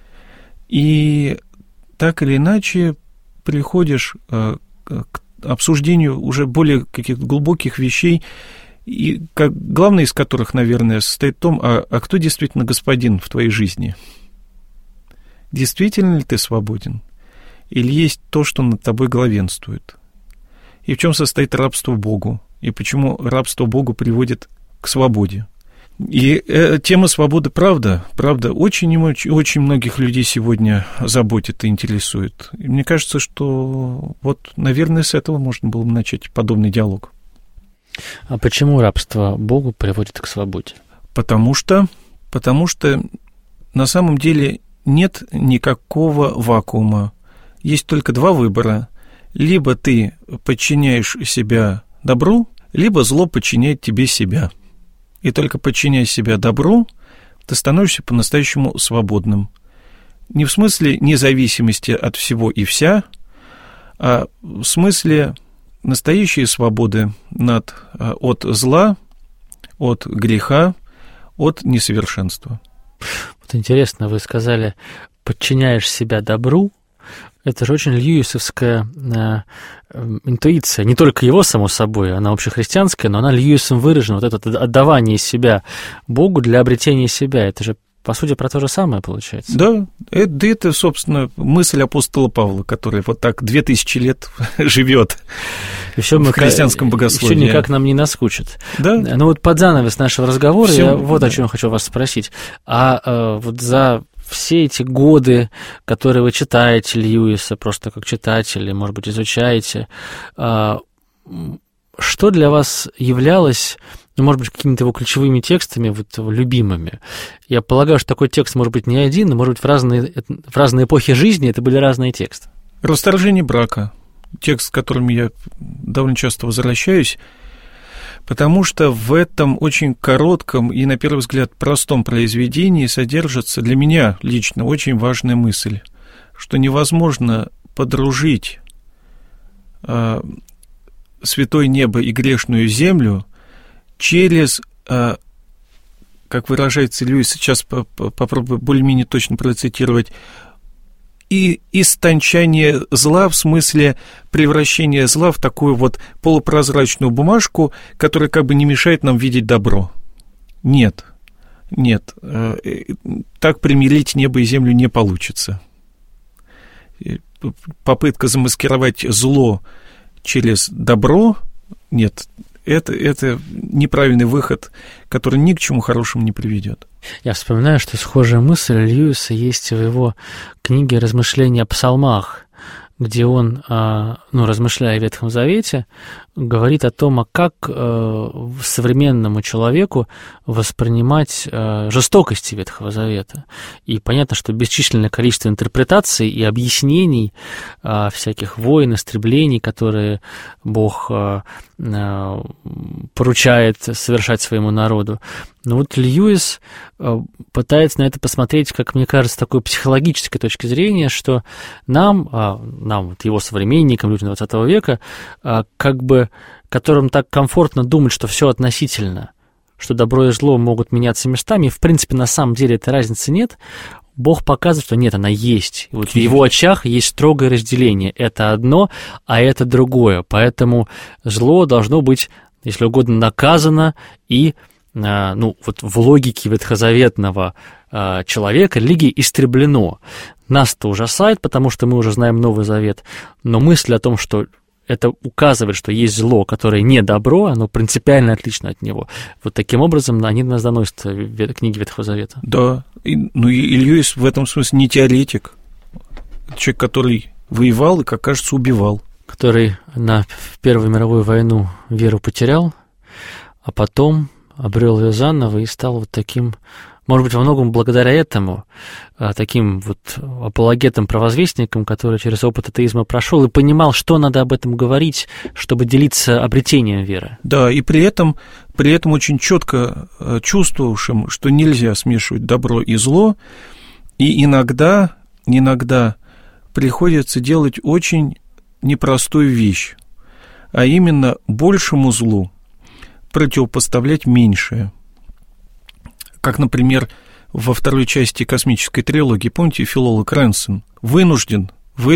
И так или иначе приходишь к обсуждению уже более каких-то глубоких вещей, и главное из которых, наверное, состоит в том, а кто действительно господин в твоей жизни? Действительно ли ты свободен? Или есть то, что над тобой главенствует? И в чем состоит рабство Богу? И почему рабство Богу приводит к свободе? И тема свободы, правда, очень многих людей сегодня заботит и интересует. И мне кажется, что вот, наверное, с этого можно было бы начать подобный диалог.
А почему рабство Богу приводит к свободе?
Потому что на самом деле нет никакого вакуума. Есть только два выбора. Либо ты подчиняешь себя добру, либо зло подчиняет тебе себя. И только подчиняя себя добру, ты становишься по-настоящему свободным. Не в смысле независимости от всего и вся, а в смысле настоящей свободы от зла, от греха, от несовершенства.
Вот интересно, вы сказали, подчиняешь себя добру. Это же очень льюисовская интуиция, не только его, само собой, она общехристианская, но она Льюисом выражена, вот это отдавание себя Богу для обретения себя, это же, по сути, про то же самое получается.
Да, это, собственно, мысль апостола Павла, который вот так 2000 лет живет в христианском богословии.
Еще никак нам не наскучит.
Да.
Ну вот под занавес нашего разговора я вот о чем хочу вас спросить. Вот за все эти годы, которые вы читаете Льюиса, просто как читатели, может быть, изучаете, что для вас являлось, ну, может быть, какими-то его ключевыми текстами, вот, любимыми? Я полагаю, что такой текст может быть не один, но, может быть, в разные эпохи жизни это были разные тексты.
«Расторжение брака», текст, к которому я довольно часто возвращаюсь, потому что в этом очень коротком и, на первый взгляд, простом произведении содержится для меня лично очень важная мысль, что невозможно подружить святое небо и грешную землю через, как выражается Льюис, сейчас попробую более-менее точно процитировать, и истончание зла, в смысле превращения зла в такую вот полупрозрачную бумажку, которая как бы не мешает нам видеть добро. Нет, так примирить небо и землю не получится. Попытка замаскировать зло через добро, нет, это неправильный выход, который ни к чему хорошему не приведет.
Я вспоминаю, что схожая мысль Льюиса есть в его книге «Размышления о псалмах», где он, размышляя о Ветхом Завете, говорит о том, как современному человеку воспринимать жестокости Ветхого Завета. И понятно, что бесчисленное количество интерпретаций и объяснений всяких войн, истреблений, которые Бог поручает совершать своему народу. Но вот Льюис пытается на это посмотреть, как мне кажется, с такой психологической точки зрения, что нам вот его современникам, людям 20 века, как бы, которым так комфортно думать, что все относительно, что добро и зло могут меняться местами, и, в принципе, на самом деле этой разницы нет, Бог показывает, что нет, она есть. И вот в его очах есть строгое разделение. Это одно, а это другое. Поэтому зло должно быть, если угодно, наказано и вот в логике ветхозаветного человека религии истреблено. Нас-то ужасает, потому что мы уже знаем Новый Завет, но мысль о том, что это указывает, что есть зло, которое не добро, оно принципиально отлично от него. Вот таким образом они нас доносят книги Ветхого Завета. Да,
и Льюис в этом смысле не теоретик. Человек, который воевал и, как кажется, убивал.
Который в Первую мировую войну веру потерял, а потом обрел ее заново и стал вот таким, может быть, во многом благодаря этому, таким вот апологетом-провозвестником, который через опыт атеизма прошел и понимал, что надо об этом говорить, чтобы делиться обретением веры.
Да, и при этом очень четко чувствовавшим, что нельзя смешивать добро и зло, и иногда приходится делать очень непростую вещь, а именно большему злу противопоставлять меньшее. Как, например, во второй части космической трилогии, помните, филолог Рэнсон вынужден,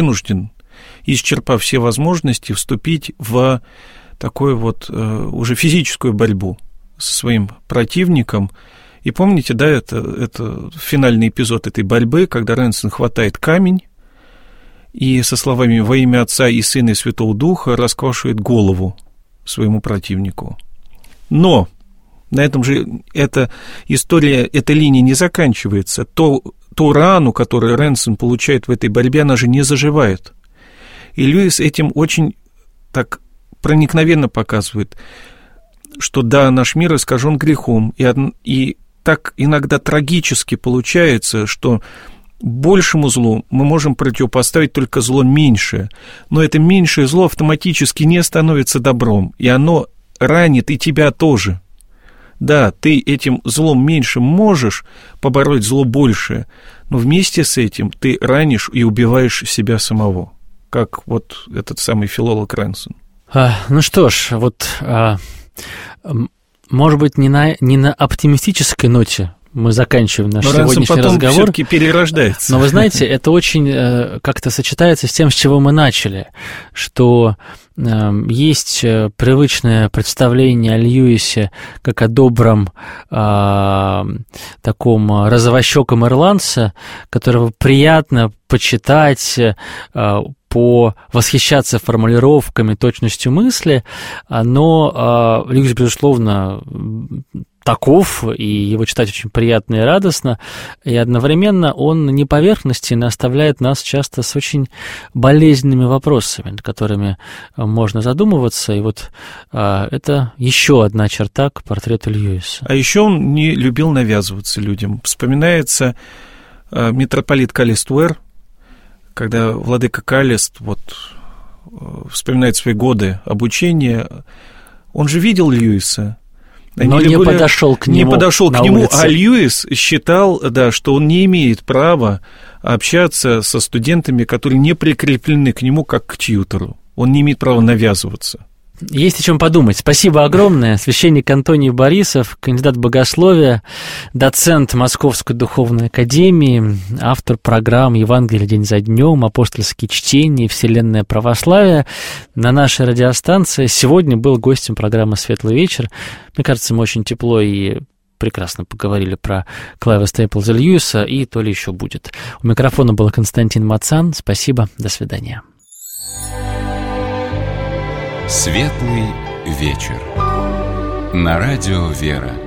исчерпав все возможности, вступить в такую вот уже физическую борьбу со своим противником. И помните, да, это финальный эпизод этой борьбы, когда Рэнсон хватает камень и со словами «Во имя Отца и Сына и Святого Духа» расквашивает голову своему противнику. Но на этом же эта история, эта линия не заканчивается. Ту рану, которую Рэнсон получает в этой борьбе, она же не заживает. И Льюис этим очень так проникновенно показывает, что да, наш мир искажен грехом, и так иногда трагически получается, что большему злу мы можем противопоставить только зло меньшее, но это меньшее зло автоматически не становится добром, и оно ранит и тебя тоже. Да, ты этим злом меньшим можешь побороть зло большее, но вместе с этим ты ранишь и убиваешь себя самого, как вот этот самый филолог Рэнсон.
Ну что ж, вот, может быть, не на оптимистической ноте мы заканчиваем наш сегодняшний разговор.
Все-таки перерождается.
Но вы знаете, это очень как-то сочетается с тем, с чего мы начали, что есть привычное представление о Льюисе как о добром таком розовощеком ирландце, которого приятно почитать, восхищаться формулировками, точностью мысли, но Льюис, безусловно, таков, и его читать очень приятно и радостно, и одновременно он не поверхностен, и оставляет нас часто с очень болезненными вопросами, над которыми можно задумываться, и вот это еще одна черта к портрету Льюиса.
А еще он не любил навязываться людям. Вспоминается митрополит Калист Уэр, когда владыка Калист вспоминает свои годы обучения, он же видел Льюиса,
но не подошел к нему,
а Льюис считал, да, что он не имеет права общаться со студентами, которые не прикреплены к нему как к тьютору. Он не имеет права навязываться.
Есть о чем подумать. Спасибо огромное. Священник Антоний Борисов, кандидат богословия, доцент Московской духовной академии, автор программ «Евангелие день за днем», «Апостольские чтения», «Вселенное православие» на нашей радиостанции. Сегодня был гостем программы «Светлый вечер». Мне кажется, мы очень тепло и прекрасно поговорили про Клайва Стейплза Льюиса, и то ли еще будет. У микрофона был Константин Мацан. Спасибо, до свидания.
Светлый вечер. На радио «Вера».